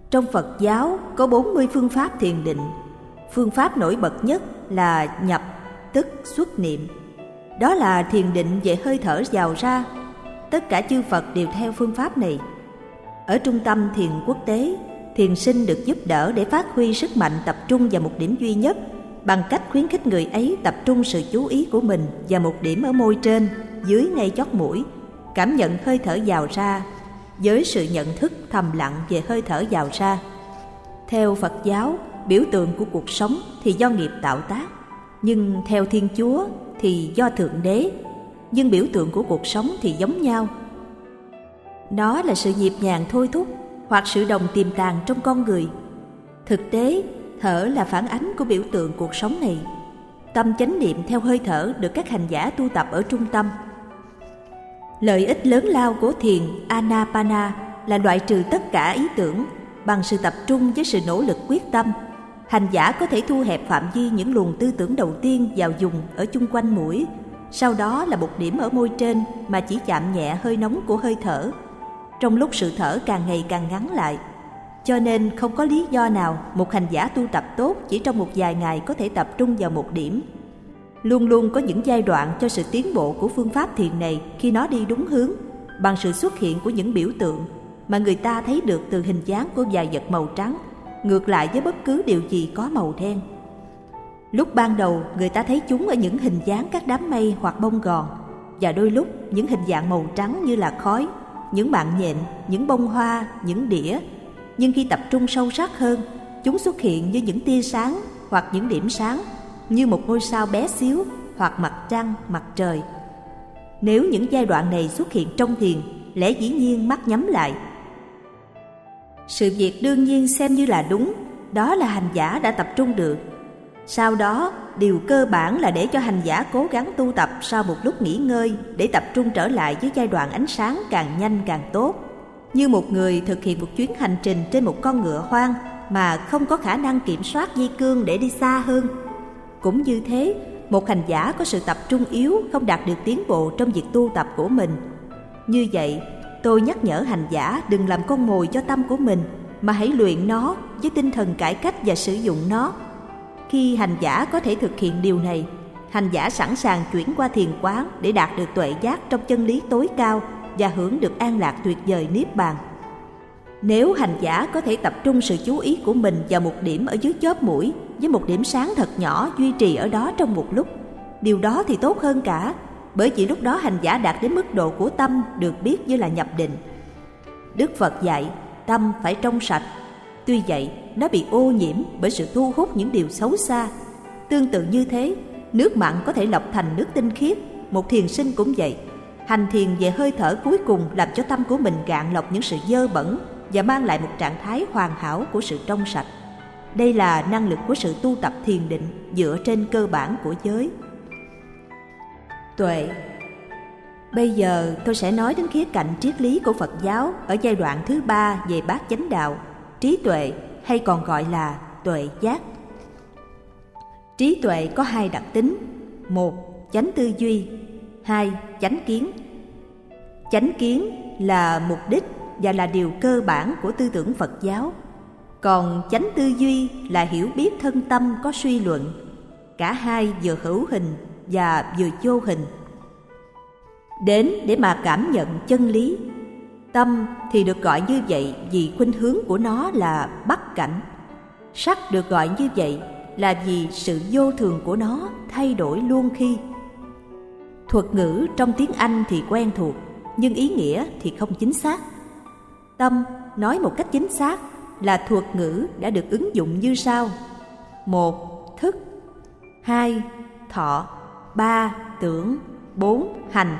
Trong Phật giáo có 40 phương pháp thiền định. Phương pháp nổi bật nhất là nhập, tức xuất niệm. Đó là thiền định về hơi thở vào ra. Tất cả chư Phật đều theo phương pháp này. Ở trung tâm thiền quốc tế, thiền sinh được giúp đỡ để phát huy sức mạnh tập trung vào một điểm duy nhất bằng cách khuyến khích người ấy tập trung sự chú ý của mình vào một điểm ở môi trên, dưới ngay chót mũi, cảm nhận hơi thở vào ra với sự nhận thức thầm lặng về hơi thở vào ra. Theo Phật giáo, biểu tượng của cuộc sống thì do nghiệp tạo tác, nhưng theo Thiên Chúa thì do Thượng Đế. Nhưng biểu tượng của cuộc sống thì giống nhau. Nó là sự nhịp nhàng thôi thúc hoặc sự đồng tiềm tàng trong con người. Thực tế, thở là phản ánh của biểu tượng cuộc sống này. Tâm chánh niệm theo hơi thở được các hành giả tu tập ở trung tâm. Lợi ích lớn lao của thiền Anapana là loại trừ tất cả ý tưởng. Bằng sự tập trung với sự nỗ lực quyết tâm, hành giả có thể thu hẹp phạm vi những luồng tư tưởng đầu tiên vào vùng ở chung quanh mũi, sau đó là một điểm ở môi trên mà chỉ chạm nhẹ hơi nóng của hơi thở, trong lúc sự thở càng ngày càng ngắn lại. Cho nên không có lý do nào một hành giả tu tập tốt chỉ trong một vài ngày có thể tập trung vào một điểm. Luôn luôn có những giai đoạn cho sự tiến bộ của phương pháp thiền này khi nó đi đúng hướng, bằng sự xuất hiện của những biểu tượng mà người ta thấy được từ hình dáng của vài vật màu trắng, ngược lại với bất cứ điều gì có màu đen. Lúc ban đầu, người ta thấy chúng ở những hình dáng các đám mây hoặc bông gòn, và đôi lúc những hình dạng màu trắng như là khói, những mạng nhện, những bông hoa, những đĩa. Nhưng khi tập trung sâu sắc hơn, chúng xuất hiện như những tia sáng hoặc những điểm sáng, như một ngôi sao bé xíu hoặc mặt trăng, mặt trời. Nếu những giai đoạn này xuất hiện trong thiền, lẽ dĩ nhiên mắt nhắm lại. Sự việc đương nhiên xem như là đúng, đó là hành giả đã tập trung được. Sau đó, điều cơ bản là để cho hành giả cố gắng tu tập sau một lúc nghỉ ngơi để tập trung trở lại với giai đoạn ánh sáng càng nhanh càng tốt. Như một người thực hiện một chuyến hành trình trên một con ngựa hoang mà không có khả năng kiểm soát dây cương để đi xa hơn. Cũng như thế, một hành giả có sự tập trung yếu không đạt được tiến bộ trong việc tu tập của mình. Như vậy, tôi nhắc nhở hành giả đừng làm con mồi cho tâm của mình, mà hãy luyện nó với tinh thần cải cách và sử dụng nó. Khi hành giả có thể thực hiện điều này, hành giả sẵn sàng chuyển qua thiền quán để đạt được tuệ giác trong chân lý tối cao và hưởng được an lạc tuyệt vời niết bàn. Nếu hành giả có thể tập trung sự chú ý của mình vào một điểm ở dưới chóp mũi với một điểm sáng thật nhỏ duy trì ở đó trong một lúc, điều đó thì tốt hơn cả, bởi vì lúc đó hành giả đạt đến mức độ của tâm được biết như là nhập định. Đức Phật dạy tâm phải trong sạch, tuy vậy nó bị ô nhiễm bởi sự thu hút những điều xấu xa. Tương tự như thế, nước mặn có thể lọc thành nước tinh khiết, một thiền sinh cũng vậy. Hành thiền về hơi thở cuối cùng làm cho tâm của mình gạn lọc những sự dơ bẩn và mang lại một trạng thái hoàn hảo của sự trong sạch. Đây là năng lực của sự tu tập thiền định dựa trên cơ bản của giới. Tuệ. Bây giờ tôi sẽ nói đến khía cạnh triết lý của Phật giáo ở giai đoạn thứ 3 về bát chánh đạo, trí tuệ hay còn gọi là tuệ giác. Trí tuệ có hai đặc tính: một, chánh tư duy; hai, chánh kiến. Chánh kiến là mục đích và là điều cơ bản của tư tưởng Phật giáo. Còn chánh tư duy là hiểu biết thân tâm có suy luận. Cả hai vừa hữu hình và vừa vô hình. Đến để mà cảm nhận chân lý. Tâm thì được gọi như vậy vì khuynh hướng của nó là bắt cảnh. Sắc được gọi như vậy là vì sự vô thường của nó thay đổi luôn khi. Thuật ngữ trong tiếng Anh thì quen thuộc, nhưng ý nghĩa thì không chính xác. Tâm nói một cách chính xác là thuật ngữ đã được ứng dụng như sau: 1. Thức; 2. Thọ; 3. Tưởng; 4. Hành.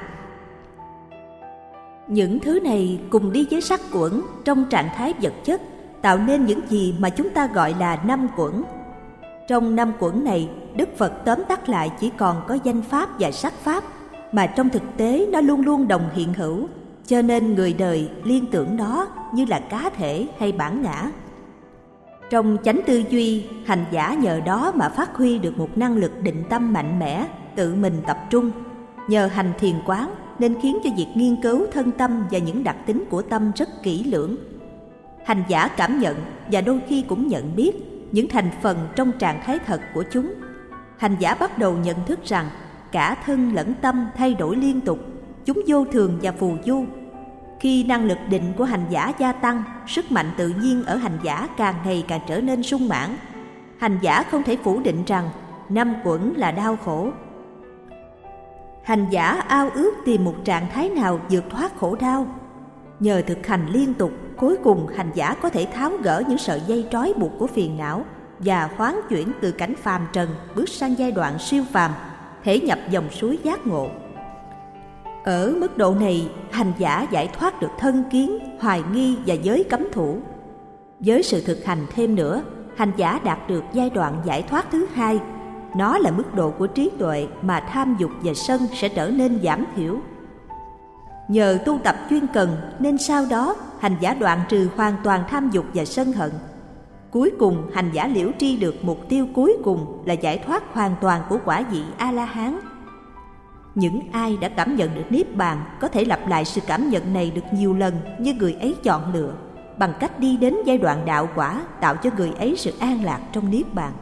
Những thứ này cùng đi với sắc quẩn trong trạng thái vật chất tạo nên những gì mà chúng ta gọi là năm quẩn. Trong năm quẩn này, Đức Phật tóm tắt lại chỉ còn có danh pháp và sắc pháp, mà trong thực tế nó luôn luôn đồng hiện hữu, cho nên người đời liên tưởng đó như là cá thể hay bản ngã. Trong chánh tư duy, hành giả nhờ đó mà phát huy được một năng lực định tâm mạnh mẽ, tự mình tập trung. Nhờ hành thiền quán nên khiến cho việc nghiên cứu thân tâm và những đặc tính của tâm rất kỹ lưỡng. Hành giả cảm nhận và đôi khi cũng nhận biết những thành phần trong trạng thái thật của chúng. Hành giả bắt đầu nhận thức rằng cả thân lẫn tâm thay đổi liên tục, chúng vô thường và phù du. Khi năng lực định của hành giả gia tăng, sức mạnh tự nhiên ở hành giả càng ngày càng trở nên sung mãn. Hành giả không thể phủ định rằng năm quẩn là đau khổ. Hành giả ao ước tìm một trạng thái nào vượt thoát khổ đau. Nhờ thực hành liên tục, cuối cùng hành giả có thể tháo gỡ những sợi dây trói buộc của phiền não và khoáng chuyển từ cảnh phàm trần bước sang giai đoạn siêu phàm, thể nhập dòng suối giác ngộ. Ở mức độ này, hành giả giải thoát được thân kiến, hoài nghi và giới cấm thủ. Với sự thực hành thêm nữa, hành giả đạt được giai đoạn giải thoát thứ hai. Nó là mức độ của trí tuệ mà tham dục và sân sẽ trở nên giảm thiểu. Nhờ tu tập chuyên cần nên sau đó hành giả đoạn trừ hoàn toàn tham dục và sân hận. Cuối cùng hành giả liễu tri được mục tiêu cuối cùng là giải thoát hoàn toàn của quả vị A-la-hán. Những ai đã cảm nhận được Niết Bàn có thể lặp lại sự cảm nhận này được nhiều lần như người ấy chọn lựa, bằng cách đi đến giai đoạn đạo quả tạo cho người ấy sự an lạc trong Niết Bàn.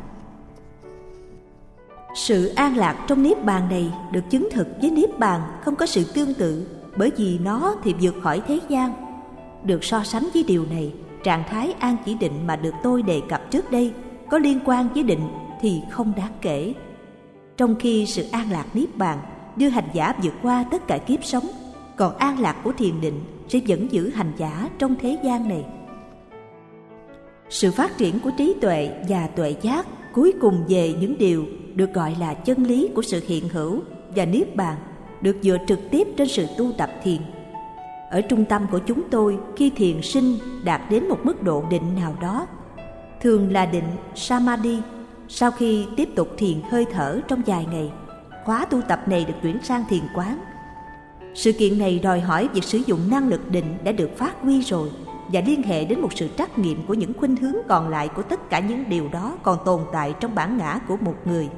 Sự an lạc trong Niết Bàn này được chứng thực với Niết Bàn không có sự tương tự, bởi vì nó thì vượt khỏi thế gian. Được so sánh với điều này, trạng thái an chỉ định mà được tôi đề cập trước đây có liên quan với định thì không đáng kể. Trong khi sự an lạc Niết Bàn đưa hành giả vượt qua tất cả kiếp sống, còn an lạc của thiền định sẽ vẫn giữ hành giả trong thế gian này. Sự phát triển của trí tuệ và tuệ giác cuối cùng về những điều được gọi là chân lý của sự hiện hữu và Niết Bàn được dựa trực tiếp trên sự tu tập thiền. Ở trung tâm của chúng tôi, khi thiền sinh đạt đến một mức độ định nào đó, thường là định Samadhi, sau khi tiếp tục thiền hơi thở trong vài ngày, khóa tu tập này được chuyển sang thiền quán. Sự kiện này đòi hỏi việc sử dụng năng lực định đã được phát huy rồi và liên hệ đến một sự trắc nghiệm của những khuynh hướng còn lại của tất cả những điều đó còn tồn tại trong bản ngã của một người.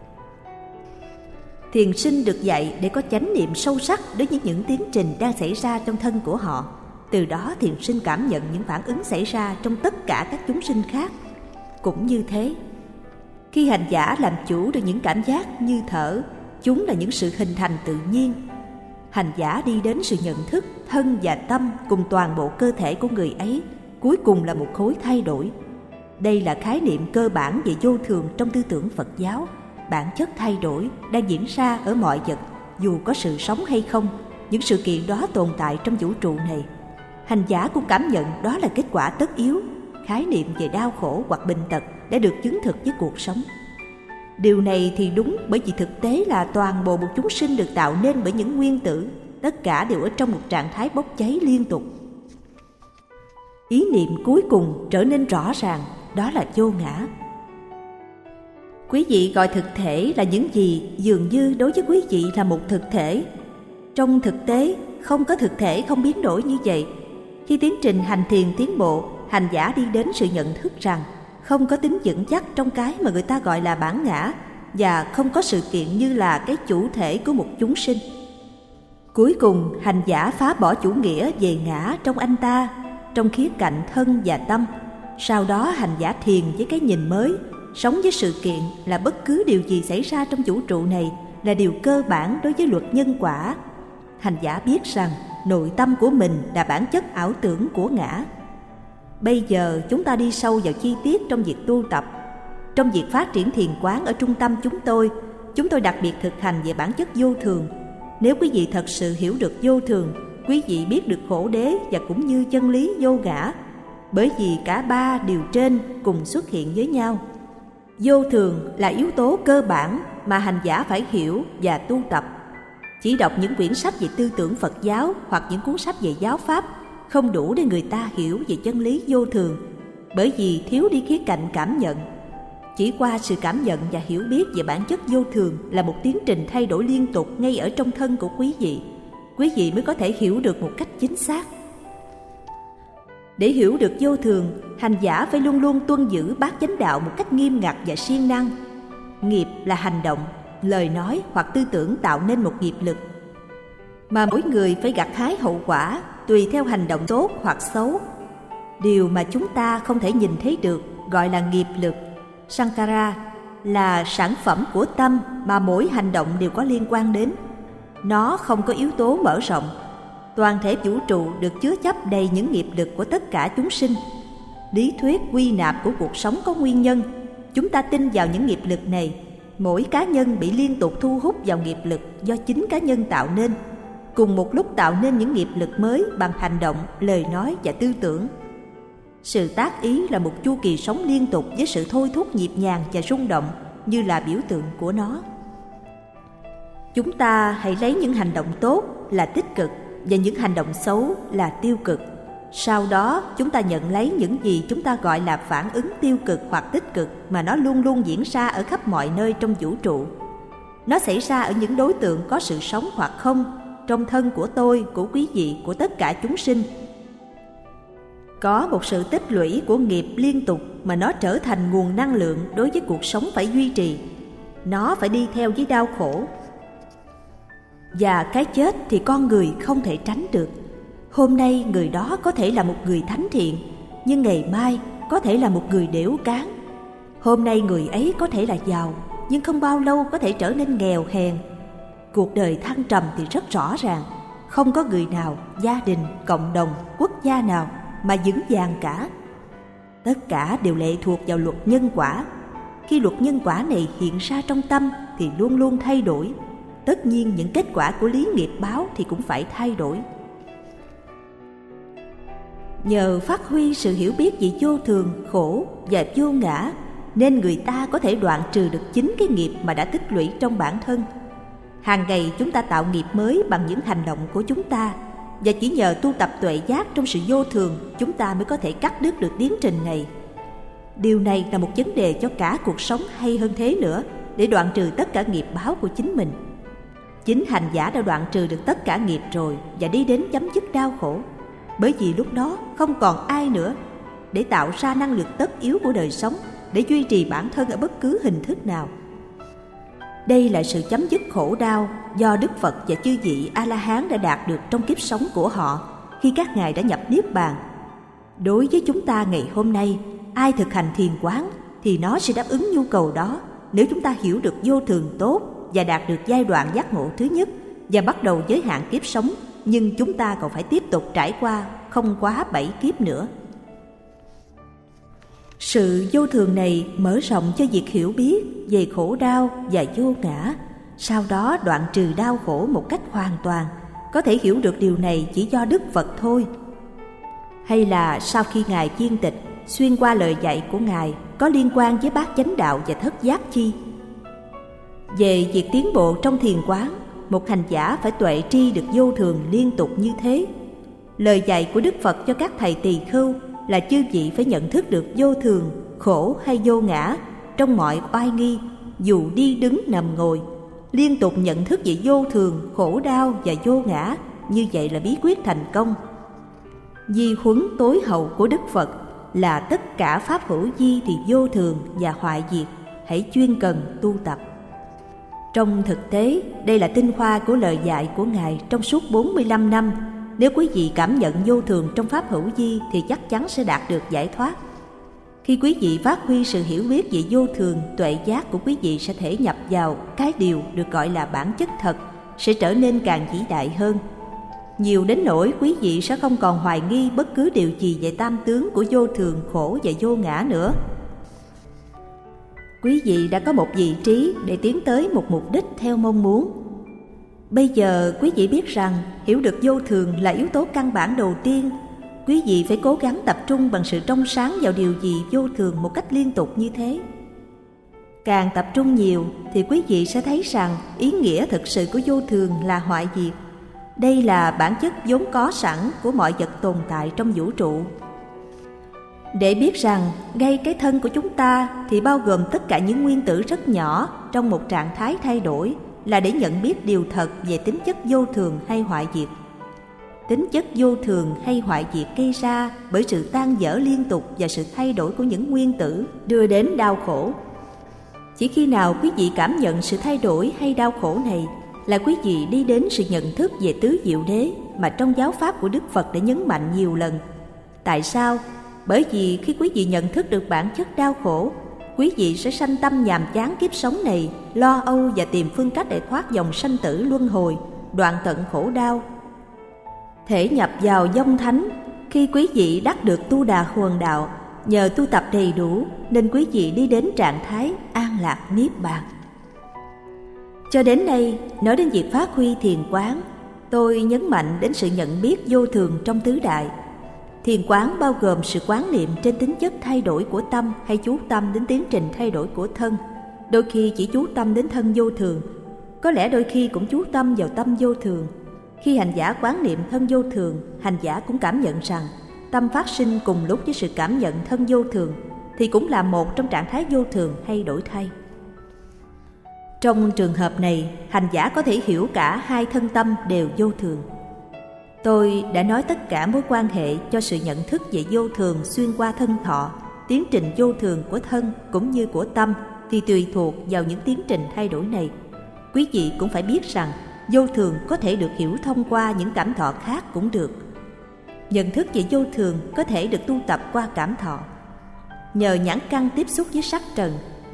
Thiền sinh được dạy để có chánh niệm sâu sắc đối với những tiến trình đang xảy ra trong thân của họ. Từ đó thiền sinh cảm nhận những phản ứng xảy ra trong tất cả các chúng sinh khác. Cũng như thế, khi hành giả làm chủ được những cảm giác như thở, chúng là những sự hình thành tự nhiên. Hành giả đi đến sự nhận thức thân và tâm cùng toàn bộ cơ thể của người ấy, cuối cùng là một khối thay đổi. Đây là khái niệm cơ bản về vô thường trong tư tưởng Phật giáo. Bản chất thay đổi đang diễn ra ở mọi vật, dù có sự sống hay không. Những sự kiện đó tồn tại trong vũ trụ này. Hành giả cũng cảm nhận đó là kết quả tất yếu. Khái niệm về đau khổ hoặc bệnh tật đã được chứng thực với cuộc sống. Điều này thì đúng, bởi vì thực tế là toàn bộ một chúng sinh được tạo nên bởi những nguyên tử, tất cả đều ở trong một trạng thái bốc cháy liên tục. Ý niệm cuối cùng trở nên rõ ràng, đó là vô ngã. Quý vị gọi thực thể là những gì dường như đối với quý vị là một thực thể. Trong thực tế, không có thực thể không biến đổi như vậy. Khi tiến trình hành thiền tiến bộ, hành giả đi đến sự nhận thức rằng không có tính vững chắc trong cái mà người ta gọi là bản ngã, và không có sự kiện như là cái chủ thể của một chúng sinh. Cuối cùng, hành giả phá bỏ chủ nghĩa về ngã trong anh ta, trong khía cạnh thân và tâm. Sau đó hành giả thiền với cái nhìn mới, sống với sự kiện là bất cứ điều gì xảy ra trong vũ trụ này là điều cơ bản đối với luật nhân quả. Hành giả biết rằng nội tâm của mình là bản chất ảo tưởng của ngã. Bây giờ chúng ta đi sâu vào chi tiết trong việc tu tập. Trong việc phát triển thiền quán ở trung tâm chúng tôi đặc biệt thực hành về bản chất vô thường. Nếu quý vị thật sự hiểu được vô thường, quý vị biết được khổ đế và cũng như chân lý vô ngã, bởi vì cả ba điều trên cùng xuất hiện với nhau. Vô thường là yếu tố cơ bản mà hành giả phải hiểu và tu tập. Chỉ đọc những quyển sách về tư tưởng Phật giáo hoặc những cuốn sách về giáo pháp không đủ để người ta hiểu về chân lý vô thường, bởi vì thiếu đi khía cạnh cảm nhận. Chỉ qua sự cảm nhận và hiểu biết về bản chất vô thường là một tiến trình thay đổi liên tục ngay ở trong thân của quý vị mới có thể hiểu được một cách chính xác. Để hiểu được vô thường, hành giả phải luôn luôn tuân giữ bát chánh đạo một cách nghiêm ngặt và siêng năng. Nghiệp là hành động, lời nói hoặc tư tưởng tạo nên một nghiệp lực, mà mỗi người phải gặt hái hậu quả tùy theo hành động tốt hoặc xấu. Điều mà chúng ta không thể nhìn thấy được gọi là nghiệp lực. Sankara là sản phẩm của tâm mà mỗi hành động đều có liên quan đến. Nó không có yếu tố mở rộng. Toàn thể vũ trụ được chứa chấp đầy những nghiệp lực của tất cả chúng sinh. Lý thuyết quy nạp của cuộc sống có nguyên nhân. Chúng ta tin vào những nghiệp lực này. Mỗi cá nhân bị liên tục thu hút vào nghiệp lực do chính cá nhân tạo nên, cùng một lúc tạo nên những nghiệp lực mới bằng hành động, lời nói và tư tưởng. Sự tác ý là một chu kỳ sống liên tục với sự thôi thúc nhịp nhàng và rung động như là biểu tượng của nó. Chúng ta hãy lấy những hành động tốt là tích cực và những hành động xấu là tiêu cực. Sau đó chúng ta nhận lấy những gì chúng ta gọi là phản ứng tiêu cực hoặc tích cực mà nó luôn luôn diễn ra ở khắp mọi nơi trong vũ trụ. Nó xảy ra ở những đối tượng có sự sống hoặc không, trong thân của tôi, của quý vị, của tất cả chúng sinh. Có một sự tích lũy của nghiệp liên tục mà nó trở thành nguồn năng lượng đối với cuộc sống phải duy trì. Nó phải đi theo với đau khổ. Và cái chết thì con người không thể tránh được. Hôm nay người đó có thể là một người thánh thiện, nhưng ngày mai có thể là một người đểu cán. Hôm nay người ấy có thể là giàu, nhưng không bao lâu có thể trở nên nghèo hèn. Cuộc đời thăng trầm thì rất rõ ràng. Không có người nào, gia đình, cộng đồng, quốc gia nào mà vững vàng cả. Tất cả đều lệ thuộc vào luật nhân quả. Khi luật nhân quả này hiện ra trong tâm thì luôn luôn thay đổi. Tất nhiên những kết quả của lý nghiệp báo thì cũng phải thay đổi. Nhờ phát huy sự hiểu biết về vô thường, khổ và vô ngã, nên người ta có thể đoạn trừ được chính cái nghiệp mà đã tích lũy trong bản thân. Hàng ngày chúng ta tạo nghiệp mới bằng những hành động của chúng ta, và chỉ nhờ tu tập tuệ giác trong sự vô thường, chúng ta mới có thể cắt đứt được tiến trình này. Điều này là một vấn đề cho cả cuộc sống hay hơn thế nữa, để đoạn trừ tất cả nghiệp báo của chính mình. Chính hành giả đã đoạn trừ được tất cả nghiệp rồi và đi đến chấm dứt đau khổ, bởi vì lúc đó không còn ai nữa để tạo ra năng lực tất yếu của đời sống, để duy trì bản thân ở bất cứ hình thức nào. Đây là sự chấm dứt khổ đau do Đức Phật và chư vị A-la-hán đã đạt được trong kiếp sống của họ khi các ngài đã nhập Niết Bàn. Đối với chúng ta ngày hôm nay, ai thực hành thiền quán thì nó sẽ đáp ứng nhu cầu đó nếu chúng ta hiểu được vô thường tốt và đạt được giai đoạn giác ngộ thứ nhất và bắt đầu giới hạn kiếp sống, nhưng chúng ta còn phải tiếp tục trải qua không quá 7 kiếp nữa. Sự vô thường này mở rộng cho việc hiểu biết về khổ đau và vô ngã, sau đó đoạn trừ đau khổ một cách hoàn toàn. Có thể hiểu được điều này chỉ do Đức Phật thôi. Hay là sau khi Ngài viên tịch, xuyên qua lời dạy của Ngài có liên quan với bát chánh đạo và thất giác chi. Về việc tiến bộ trong thiền quán, một hành giả phải tuệ tri được vô thường liên tục như thế. Lời dạy của Đức Phật cho các thầy tỳ khưu là chư vị phải nhận thức được vô thường, khổ hay vô ngã trong mọi oai nghi, dù đi đứng nằm ngồi. Liên tục nhận thức về vô thường, khổ đau và vô ngã, như vậy là bí quyết thành công. Di huấn tối hậu của Đức Phật là tất cả pháp hữu vi thì vô thường và hoại diệt, hãy chuyên cần tu tập. Trong thực tế, đây là tinh hoa của lời dạy của Ngài trong suốt 45 năm. Nếu quý vị cảm nhận vô thường trong pháp hữu vi thì chắc chắn sẽ đạt được giải thoát. Khi quý vị phát huy sự hiểu biết về vô thường, tuệ giác của quý vị sẽ thể nhập vào cái điều được gọi là bản chất thật, sẽ trở nên càng vĩ đại hơn. Nhiều đến nỗi quý vị sẽ không còn hoài nghi bất cứ điều gì về tam tướng của vô thường, khổ và vô ngã nữa. Quý vị đã có một vị trí để tiến tới một mục đích theo mong muốn. Bây giờ quý vị biết rằng hiểu được vô thường là yếu tố căn bản đầu tiên. Quý vị phải cố gắng tập trung bằng sự trong sáng vào điều gì vô thường một cách liên tục như thế. Càng tập trung nhiều thì quý vị sẽ thấy rằng ý nghĩa thực sự của vô thường là hoại diệt. Đây là bản chất vốn có sẵn của mọi vật tồn tại trong vũ trụ. Để biết rằng ngay cái thân của chúng ta thì bao gồm tất cả những nguyên tử rất nhỏ trong một trạng thái thay đổi, là để nhận biết điều thật về tính chất vô thường hay hoại diệt. Tính chất vô thường hay hoại diệt gây ra bởi sự tan vỡ liên tục và sự thay đổi của những nguyên tử đưa đến đau khổ. Chỉ khi nào quý vị cảm nhận sự thay đổi hay đau khổ này là quý vị đi đến sự nhận thức về tứ diệu đế mà trong giáo pháp của Đức Phật đã nhấn mạnh nhiều lần. Tại sao? Bởi vì khi quý vị nhận thức được bản chất đau khổ, quý vị sẽ sanh tâm nhàm chán kiếp sống này, lo âu và tìm phương cách để thoát dòng sanh tử luân hồi, đoạn tận khổ đau. Thể nhập vào vong thánh, khi quý vị đắc được Tu Đà Huần Đạo, nhờ tu tập đầy đủ nên quý vị đi đến trạng thái an lạc niết bàn. Cho đến nay, nói đến việc phát huy thiền quán, tôi nhấn mạnh đến sự nhận biết vô thường trong tứ đại. Thiền quán bao gồm sự quán niệm trên tính chất thay đổi của tâm hay chú tâm đến tiến trình thay đổi của thân. Đôi khi chỉ chú tâm đến thân vô thường, có lẽ đôi khi cũng chú tâm vào tâm vô thường. Khi hành giả quán niệm thân vô thường, hành giả cũng cảm nhận rằng tâm phát sinh cùng lúc với sự cảm nhận thân vô thường thì cũng là một trong trạng thái vô thường hay đổi thay. Trong trường hợp này, hành giả có thể hiểu cả hai thân tâm đều vô thường. Tôi đã nói tất cả mối quan hệ cho sự nhận thức về vô thường xuyên qua thân thọ, tiến trình vô thường của thân cũng như của tâm thì tùy thuộc vào những tiến trình thay đổi này. Quý vị cũng phải biết rằng vô thường có thể được hiểu thông qua những cảm thọ khác cũng được. Nhận thức về vô thường có thể được tu tập qua cảm thọ. Nhờ nhãn căn tiếp xúc với sắc trần,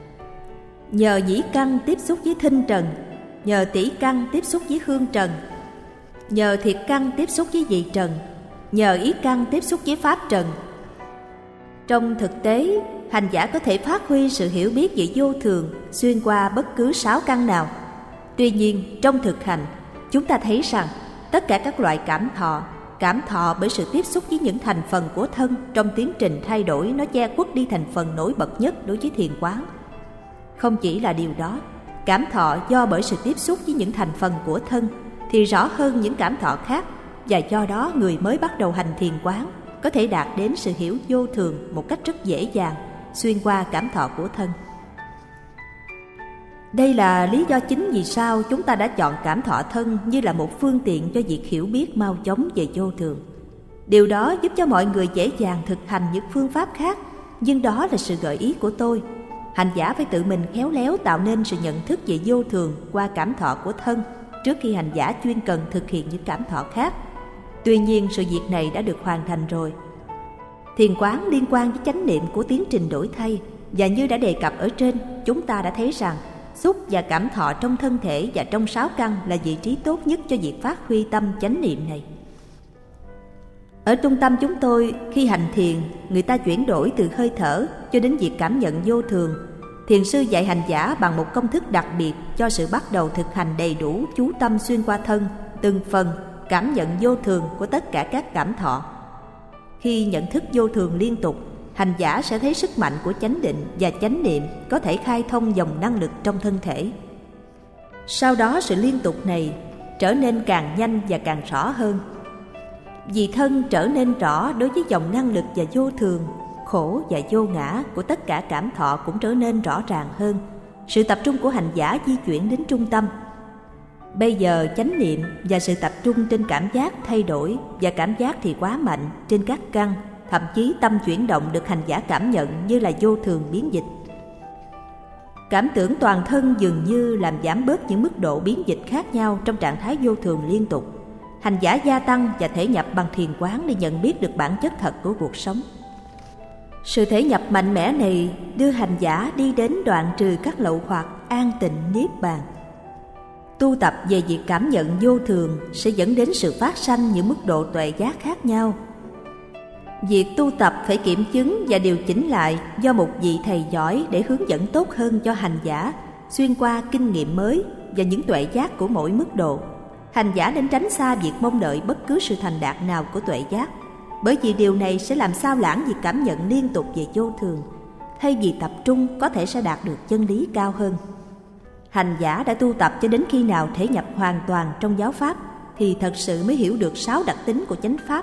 nhờ nhĩ căn tiếp xúc với thinh trần, nhờ tỷ căn tiếp xúc với hương trần, nhờ thiệt căn tiếp xúc với vị trần, nhờ ý căn tiếp xúc với pháp trần. Trong thực tế, hành giả có thể phát huy sự hiểu biết về vô thường xuyên qua bất cứ 6 căn nào. Tuy nhiên, trong thực hành, chúng ta thấy rằng tất cả các loại cảm thọ bởi sự tiếp xúc với những thành phần của thân trong tiến trình thay đổi nó che khuất đi thành phần nổi bật nhất đối với thiền quán. Không chỉ là điều đó, cảm thọ do bởi sự tiếp xúc với những thành phần của thân thì rõ hơn những cảm thọ khác, và do đó người mới bắt đầu hành thiền quán có thể đạt đến sự hiểu vô thường một cách rất dễ dàng xuyên qua cảm thọ của thân. Đây là lý do chính vì sao chúng ta đã chọn cảm thọ thân như là một phương tiện cho việc hiểu biết mau chóng về vô thường. Điều đó giúp cho mọi người dễ dàng thực hành những phương pháp khác, nhưng đó là sự gợi ý của tôi. Hành giả phải tự mình khéo léo tạo nên sự nhận thức về vô thường qua cảm thọ của thân trước khi hành giả chuyên cần thực hiện những cảm thọ khác. Tuy nhiên, sự việc này đã được hoàn thành rồi. Thiền quán liên quan với chánh niệm của tiến trình đổi thay, và như đã đề cập ở trên, chúng ta đã thấy rằng xúc và cảm thọ trong thân thể và trong 6 căn là vị trí tốt nhất cho việc phát huy tâm chánh niệm này. Ở trung tâm chúng tôi, khi hành thiền, người ta chuyển đổi từ hơi thở cho đến việc cảm nhận vô thường. Thiền sư dạy hành giả bằng một công thức đặc biệt cho sự bắt đầu thực hành đầy đủ chú tâm xuyên qua thân, từng phần, cảm nhận vô thường của tất cả các cảm thọ. Khi nhận thức vô thường liên tục, hành giả sẽ thấy sức mạnh của chánh định và chánh niệm có thể khai thông dòng năng lực trong thân thể. Sau đó sự liên tục này trở nên càng nhanh và càng rõ hơn. Vì thân trở nên rõ đối với dòng năng lực và vô thường, khổ và vô ngã của tất cả cảm thọ cũng trở nên rõ ràng hơn. Sự tập trung của hành giả di chuyển đến trung tâm. Bây giờ chánh niệm và sự tập trung trên cảm giác thay đổi, và cảm giác thì quá mạnh trên các căn, thậm chí tâm chuyển động được hành giả cảm nhận như là vô thường biến dịch. Cảm tưởng toàn thân dường như làm giảm bớt những mức độ biến dịch khác nhau trong trạng thái vô thường liên tục. Hành giả gia tăng và thể nhập bằng thiền quán để nhận biết được bản chất thật của cuộc sống. Sự thể nhập mạnh mẽ này đưa hành giả đi đến đoạn trừ các lậu hoặc, an tịnh niết bàn. Tu tập về việc cảm nhận vô thường sẽ dẫn đến sự phát sanh những mức độ tuệ giác khác nhau. Việc tu tập phải kiểm chứng và điều chỉnh lại do một vị thầy giỏi để hướng dẫn tốt hơn cho hành giả xuyên qua kinh nghiệm mới và những tuệ giác của mỗi mức độ. Hành giả nên tránh xa việc mong đợi bất cứ sự thành đạt nào của tuệ giác, bởi vì điều này sẽ làm sao lãng việc cảm nhận liên tục về vô thường. Thay vì tập trung có thể sẽ đạt được chân lý cao hơn. Hành giả đã tu tập cho đến khi nào thể nhập hoàn toàn trong giáo pháp thì thật sự mới hiểu được 6 đặc tính của chánh pháp.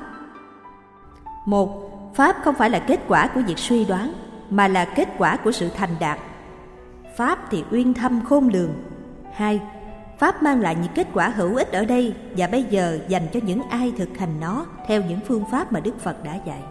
1. Pháp không phải là kết quả của việc suy đoán, mà là kết quả của sự thành đạt. Pháp thì uyên thâm khôn lường. 2. Pháp mang lại những kết quả hữu ích ở đây và bây giờ dành cho những ai thực hành nó theo những phương pháp mà Đức Phật đã dạy.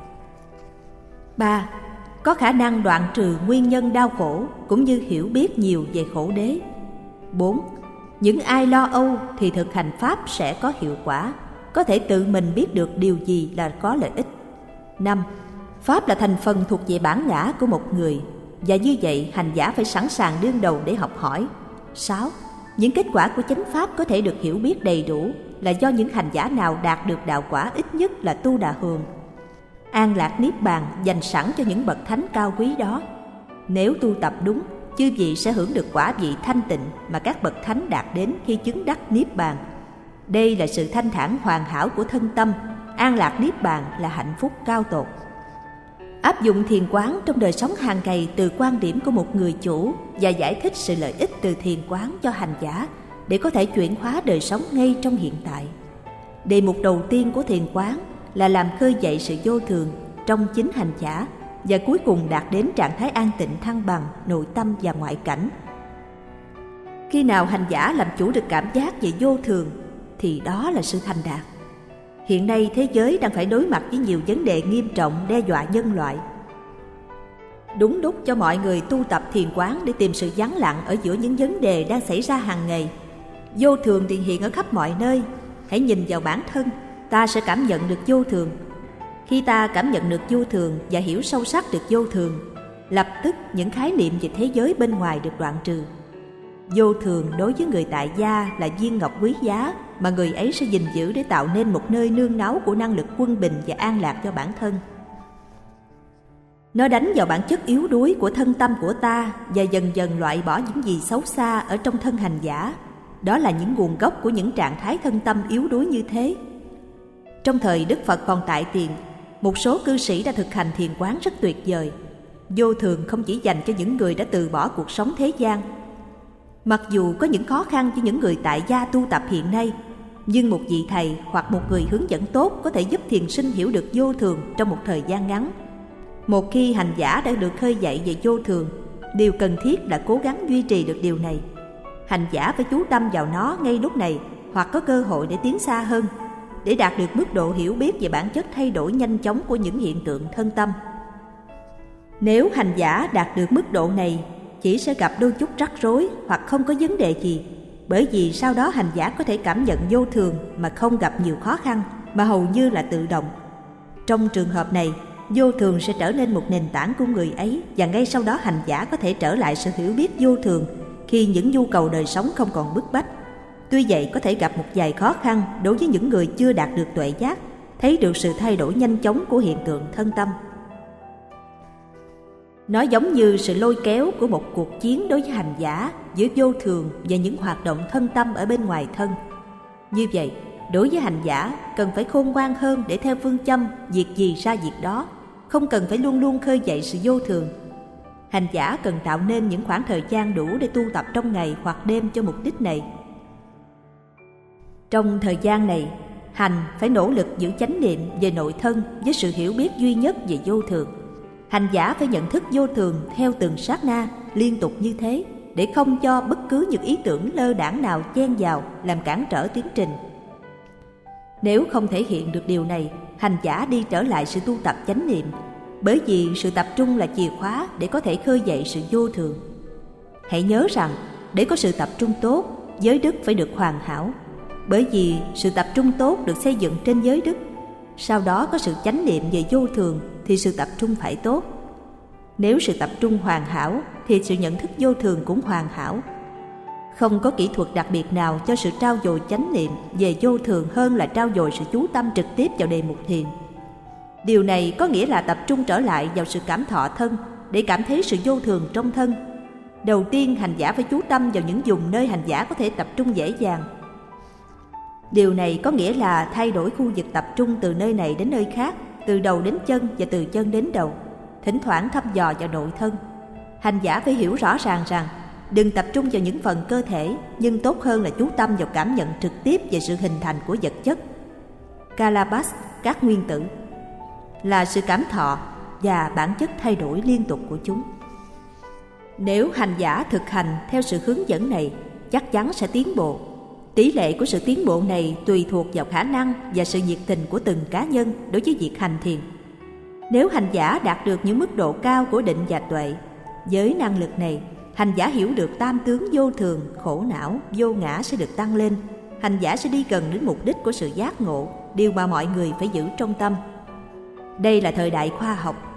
3. Có khả năng đoạn trừ nguyên nhân đau khổ cũng như hiểu biết nhiều về khổ đế. 4. Những ai lo âu thì thực hành Pháp sẽ có hiệu quả, có thể tự mình biết được điều gì là có lợi ích. 5. Pháp là thành phần thuộc về bản ngã của một người, và như vậy hành giả phải sẵn sàng đương đầu để học hỏi. 6. Những kết quả của chánh Pháp có thể được hiểu biết đầy đủ là do những hành giả nào đạt được đạo quả ít nhất là Tu Đà Hường. An lạc niết bàn dành sẵn cho những bậc thánh cao quý đó. Nếu tu tập đúng, chư vị sẽ hưởng được quả vị thanh tịnh mà các bậc thánh đạt đến khi chứng đắc niết bàn. Đây là sự thanh thản hoàn hảo của thân tâm. An lạc niết bàn là hạnh phúc cao tột. Áp dụng thiền quán trong đời sống hàng ngày từ quan điểm của một người chủ và giải thích sự lợi ích từ thiền quán cho hành giả để có thể chuyển hóa đời sống ngay trong hiện tại. Đề mục đầu tiên của thiền quán là làm khơi dậy sự vô thường trong chính hành giả và cuối cùng đạt đến trạng thái an tịnh thăng bằng nội tâm và ngoại cảnh. Khi nào hành giả làm chủ được cảm giác về vô thường thì đó là sự thành đạt. Hiện nay thế giới đang phải đối mặt với nhiều vấn đề nghiêm trọng đe dọa nhân loại. Đúng lúc cho mọi người tu tập thiền quán để tìm sự vắng lặng ở giữa những vấn đề đang xảy ra hàng ngày. Vô thường hiện hiện ở khắp mọi nơi. Hãy nhìn vào bản thân, ta sẽ cảm nhận được vô thường. Khi ta cảm nhận được vô thường và hiểu sâu sắc được vô thường, lập tức những khái niệm về thế giới bên ngoài được đoạn trừ. Vô thường đối với người tại gia là viên ngọc quý giá mà người ấy sẽ gìn giữ để tạo nên một nơi nương náu của năng lực quân bình và an lạc cho bản thân. Nó đánh vào bản chất yếu đuối của thân tâm của ta và dần dần loại bỏ những gì xấu xa ở trong thân hành giả. Đó là những nguồn gốc của những trạng thái thân tâm yếu đuối như thế. Trong thời Đức Phật còn tại tiền, một số cư sĩ đã thực hành thiền quán rất tuyệt vời. Vô thường không chỉ dành cho những người đã từ bỏ cuộc sống thế gian. Mặc dù có những khó khăn cho những người tại gia tu tập hiện nay, nhưng một vị thầy hoặc một người hướng dẫn tốt có thể giúp thiền sinh hiểu được vô thường trong một thời gian ngắn. Một khi hành giả đã được khơi dậy về vô thường, điều cần thiết là cố gắng duy trì được điều này. Hành giả phải chú tâm vào nó ngay lúc này hoặc có cơ hội để tiến xa hơn, để đạt được mức độ hiểu biết về bản chất thay đổi nhanh chóng của những hiện tượng thân tâm. Nếu hành giả đạt được mức độ này, chỉ sẽ gặp đôi chút rắc rối hoặc không có vấn đề gì, bởi vì sau đó hành giả có thể cảm nhận vô thường mà không gặp nhiều khó khăn, mà hầu như là tự động. Trong trường hợp này, vô thường sẽ trở nên một nền tảng của người ấy, và ngay sau đó hành giả có thể trở lại sự hiểu biết vô thường khi những nhu cầu đời sống không còn bức bách. Tuy vậy có thể gặp một vài khó khăn đối với những người chưa đạt được tuệ giác, thấy được sự thay đổi nhanh chóng của hiện tượng thân tâm. Nó giống như sự lôi kéo của một cuộc chiến đối với hành giả giữa vô thường và những hoạt động thân tâm ở bên ngoài thân. Như vậy, đối với hành giả cần phải khôn ngoan hơn để theo phương châm việc gì ra việc đó, không cần phải luôn luôn khơi dậy sự vô thường. Hành giả cần tạo nên những khoảng thời gian đủ để tu tập trong ngày hoặc đêm cho mục đích này. Trong thời gian này, hành phải nỗ lực giữ chánh niệm về nội thân với sự hiểu biết duy nhất về vô thường. Hành giả phải nhận thức vô thường theo từng sát na, liên tục như thế, để không cho bất cứ những ý tưởng lơ đãng nào chen vào làm cản trở tiến trình. Nếu không thể hiện được điều này, hành giả đi trở lại sự tu tập chánh niệm, bởi vì sự tập trung là chìa khóa để có thể khơi dậy sự vô thường. Hãy nhớ rằng, để có sự tập trung tốt, giới đức phải được hoàn hảo, bởi vì sự tập trung tốt được xây dựng trên giới đức. Sau đó có sự chánh niệm về vô thường thì sự tập trung phải tốt. Nếu sự tập trung hoàn hảo thì sự nhận thức vô thường cũng hoàn hảo. Không có kỹ thuật đặc biệt nào cho sự trau dồi chánh niệm về vô thường hơn là trau dồi sự chú tâm trực tiếp vào đề mục thiền. Điều này có nghĩa là tập trung trở lại vào sự cảm thọ thân để cảm thấy sự vô thường trong thân. Đầu tiên, hành giả phải chú tâm vào những vùng nơi hành giả có thể tập trung dễ dàng. Điều này có nghĩa là thay đổi khu vực tập trung từ nơi này đến nơi khác, từ đầu đến chân và từ chân đến đầu, thỉnh thoảng thăm dò vào nội thân. Hành giả phải hiểu rõ ràng rằng đừng tập trung vào những phần cơ thể, nhưng tốt hơn là chú tâm vào cảm nhận trực tiếp về sự hình thành của vật chất. Kalabas, các nguyên tử, là sự cảm thọ và bản chất thay đổi liên tục của chúng. Nếu hành giả thực hành theo sự hướng dẫn này, chắc chắn sẽ tiến bộ. Tỷ lệ của sự tiến bộ này tùy thuộc vào khả năng và sự nhiệt tình của từng cá nhân đối với việc hành thiền. Nếu hành giả đạt được những mức độ cao của định và tuệ, với năng lực này, hành giả hiểu được tam tướng vô thường, khổ não, vô ngã sẽ được tăng lên. Hành giả sẽ đi gần đến mục đích của sự giác ngộ, điều mà mọi người phải giữ trong tâm. Đây là thời đại khoa học,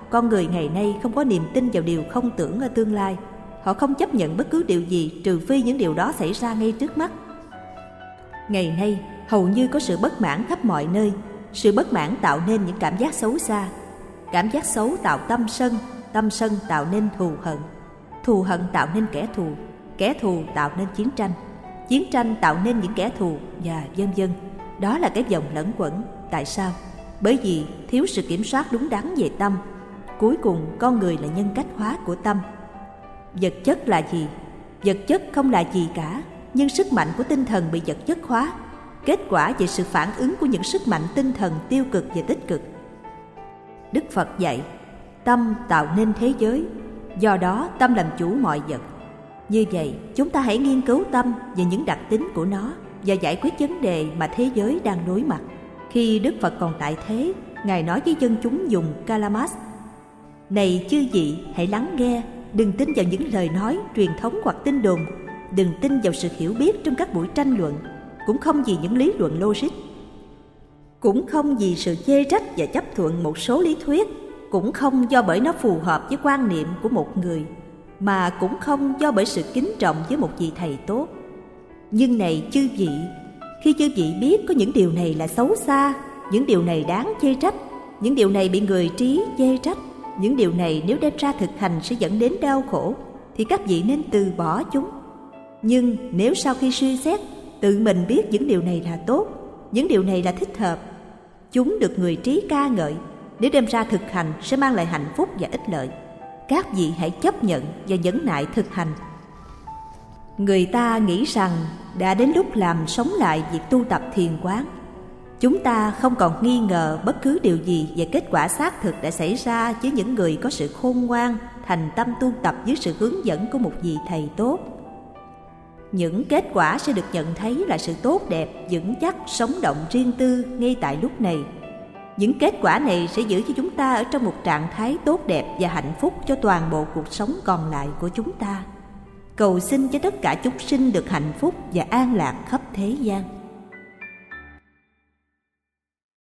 con người ngày nay không có niềm tin vào điều không tưởng ở tương lai. Họ không chấp nhận bất cứ điều gì trừ phi những điều đó xảy ra ngay trước mắt. Ngày nay, hầu như có sự bất mãn khắp mọi nơi. Sự bất mãn tạo nên những cảm giác xấu xa. Cảm giác xấu tạo tâm sân tạo nên thù hận tạo nên kẻ thù tạo nên chiến tranh tạo nên những kẻ thù, và vân vân. Đó là cái vòng lẫn quẩn. Tại sao? Bởi vì thiếu sự kiểm soát đúng đắn về tâm. Cuối cùng, con người là nhân cách hóa của tâm. Vật chất là gì? Vật chất không là gì cả, nhưng sức mạnh của tinh thần bị vật chất hóa, kết quả về sự phản ứng của những sức mạnh tinh thần tiêu cực và tích cực. Đức Phật dạy, tâm tạo nên thế giới, do đó tâm làm chủ mọi vật. Như vậy, chúng ta hãy nghiên cứu tâm và những đặc tính của nó và giải quyết vấn đề mà thế giới đang đối mặt. Khi Đức Phật còn tại thế, Ngài nói với dân chúng dùng Kalamas: Này chư vị, hãy lắng nghe, đừng tin vào những lời nói, truyền thống hoặc tin đồn, đừng tin vào sự hiểu biết trong các buổi tranh luận, cũng không vì những lý luận logic, cũng không vì sự chê trách và chấp thuận một số lý thuyết, cũng không do bởi nó phù hợp với quan niệm của một người, mà cũng không do bởi sự kính trọng với một vị thầy tốt. Nhưng này chư vị, khi chư vị biết có những điều này là xấu xa, những điều này đáng chê trách, những điều này bị người trí chê trách, những điều này nếu đem ra thực hành sẽ dẫn đến đau khổ, thì các vị nên từ bỏ chúng. Nhưng nếu sau khi suy xét, tự mình biết những điều này là tốt, những điều này là thích hợp, chúng được người trí ca ngợi, nếu đem ra thực hành sẽ mang lại hạnh phúc và ích lợi, các vị hãy chấp nhận và nhẫn nại thực hành. Người ta nghĩ rằng đã đến lúc làm sống lại việc tu tập thiền quán. Chúng ta không còn nghi ngờ bất cứ điều gì về kết quả xác thực đã xảy ra với những người có sự khôn ngoan, thành tâm tu tập dưới sự hướng dẫn của một vị thầy tốt. Những kết quả sẽ được nhận thấy là sự tốt đẹp, vững chắc, sống động riêng tư ngay tại lúc này. Những kết quả này sẽ giữ cho chúng ta ở trong một trạng thái tốt đẹp và hạnh phúc cho toàn bộ cuộc sống còn lại của chúng ta. Cầu xin cho tất cả chúng sinh được hạnh phúc và an lạc khắp thế gian.